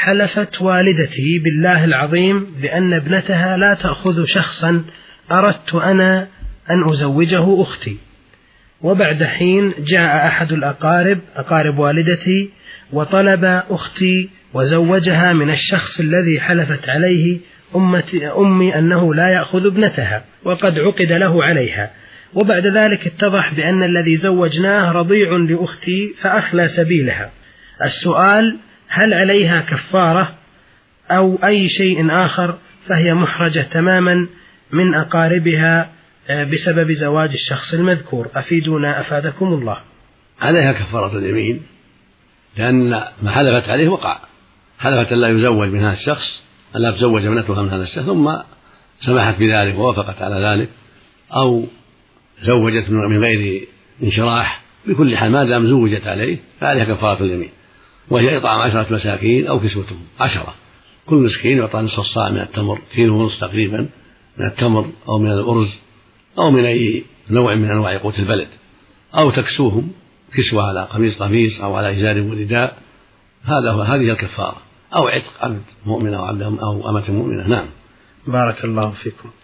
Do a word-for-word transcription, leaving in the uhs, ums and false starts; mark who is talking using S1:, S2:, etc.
S1: حلفت والدتي بالله العظيم بأن ابنتها لا تأخذ شخصا أردت أنا أن أزوجه أختي، وبعد حين جاء أحد الأقارب أقارب والدتي وطلب أختي وزوجها من الشخص الذي حلفت عليه أمي أنه لا يأخذ ابنتها وقد عقد له عليها، وبعد ذلك اتضح بأن الذي زوجناه رضيع لأختي فأخلى سبيلها. السؤال: هل عليها كفارة أو أي شيء آخر، فهي محرجة تماما من أقاربها بسبب زواج الشخص المذكور؟ أفيدونا أفادكم الله.
S2: عليها كفارة اليمين، لأن ما حلفت عليه وقع، حلفت أن لا يزوج من هذا الشخص، أن لا تزوج ابنتها من هذا الشخص، ثم سمحت بذلك ووافقت على ذلك أو زوجت من غير انشراح. بكل حال ما دام زوجت عليه فعليها كفارة اليمين، وهي إطعام عشرة مساكين أو كسوتهم عشرة، كل مسكين يعطى نصف الصاع من التمر، كيلو ونصف تقريبا من التمر أو من الأرز أو من أي نوع من أنواع قوت البلد، أو تكسوهم كسوة على قميص قميص أو على إزار ورداء، هذا هو هذه الكفارة، أو عتق عبد مؤمن أو عبد أو أمة مؤمنة. نعم.
S1: بارك الله فيكم.